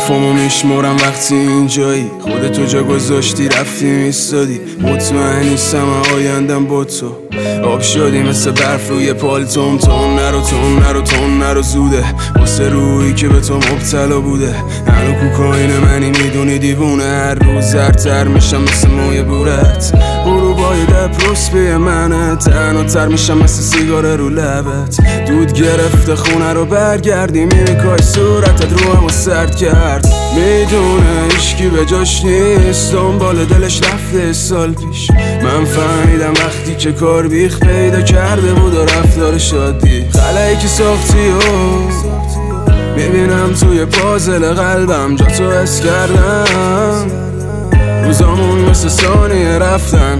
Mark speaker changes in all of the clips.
Speaker 1: حرفامو میشمارم وقتی اینجایی، خودتو جا گذاشتی رفتی میستادی. مطمئن نیستم آیندم با تو، آب شدی مثل برف روی پالتوم. تون نرو زوده واسه روحی که به تو مبتلا بوده. هنو کوکائین منی میدونی دیوونه، هر روز زرتر میشم مثل موی بورت. غروبای دپروس بی منه، تنها تر میشم مثل سیگار رو لبت. دود گرفته خونه رو برگردی، میریکای صورتت رو همو سرد کرد. میدونه هیچکی به جاش نیست، دنبال دلش رفته سال پیش. من فهمیدم وقتی که کار بیخ پیدا کرده بود و رفتار شادی. خلایی که ساختی و میبینم توی پازل قلبم، جا تو حس کردم. روزامون مثل ثانیه رفتن.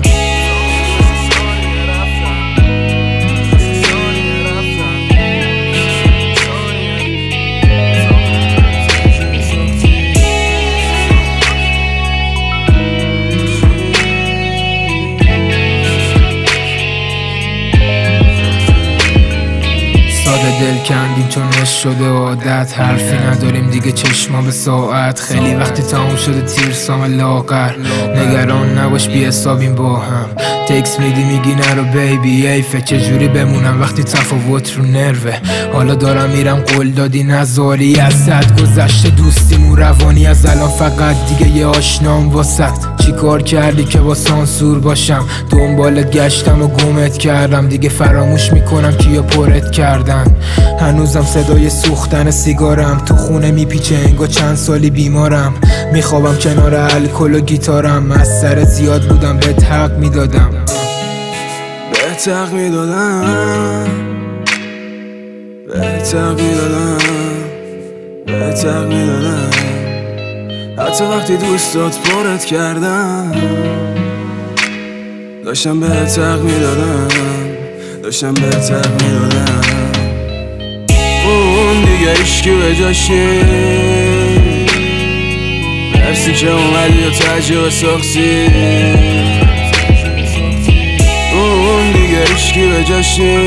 Speaker 2: ساده دل کندیم چون عشق شده عادت، حرفی نداریم دیگه چشما به ساعت. خیلی وقتی تموم شده تیرسام لاغر، نگران نباش بی حسابیم با هم. تکس میدی میگی نرو بیبی ایفه، چجوری بمونم وقتی تفاوت رو نروه. حالا دارم میرم قول دادی نذاری، از صد گذشته دوستیمون روانی. از الان فقط دیگه یه آشنام واسط. چی کار کردی که با سانسور باشم؟ دنبالت گشتم و گمت کردم، دیگه فراموش میکنم کیا پرت کردن. هنوزم صدای سوختن سیگارم تو خونه میپیچه، انگار چند سالی بیمارم. میخوابم کنار الکل و گیتارم، از سر زیاد بودم بهت حق میدادم.
Speaker 1: بهت حق میدادم حتی وقتی دوستات پرت کردم. داشتم بهت حق میدادم. اون دیگه عشقی به جاشی، مرسی که اومدی و تجربه ساختی. اون دیگه عشقی به جاشی،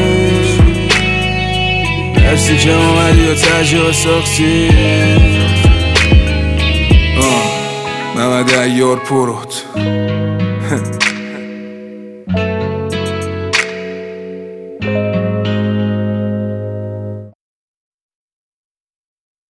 Speaker 1: مرسی که اومدی و تجربه ساختی. محمد عیار پروت.